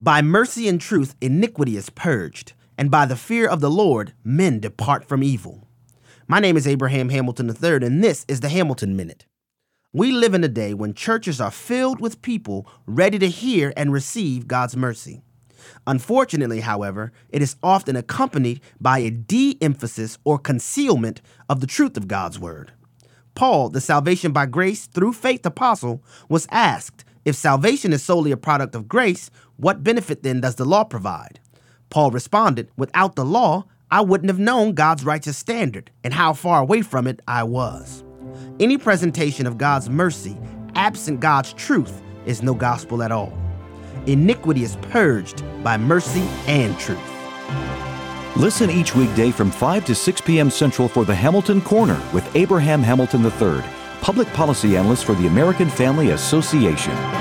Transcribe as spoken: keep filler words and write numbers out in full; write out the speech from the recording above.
By mercy and truth, iniquity is purged, and by the fear of the Lord, men depart from evil. My name is Abraham Hamilton the third, and this is the Hamilton Minute. We live in a day when churches are filled with people ready to hear and receive God's mercy. Unfortunately, however, it is often accompanied by a de-emphasis or concealment of the truth of God's word. Paul, the salvation by grace through faith apostle, was asked, if salvation is solely a product of grace, what benefit then does the law provide? Paul responded, without the law, I wouldn't have known God's righteous standard and how far away from it I was. Any presentation of God's mercy, absent God's truth, is no gospel at all. Iniquity is purged by mercy and truth. Listen each weekday from five to six p.m. Central for the Hamilton Corner with Abraham Hamilton the third, Public Policy Analyst for the American Family Association.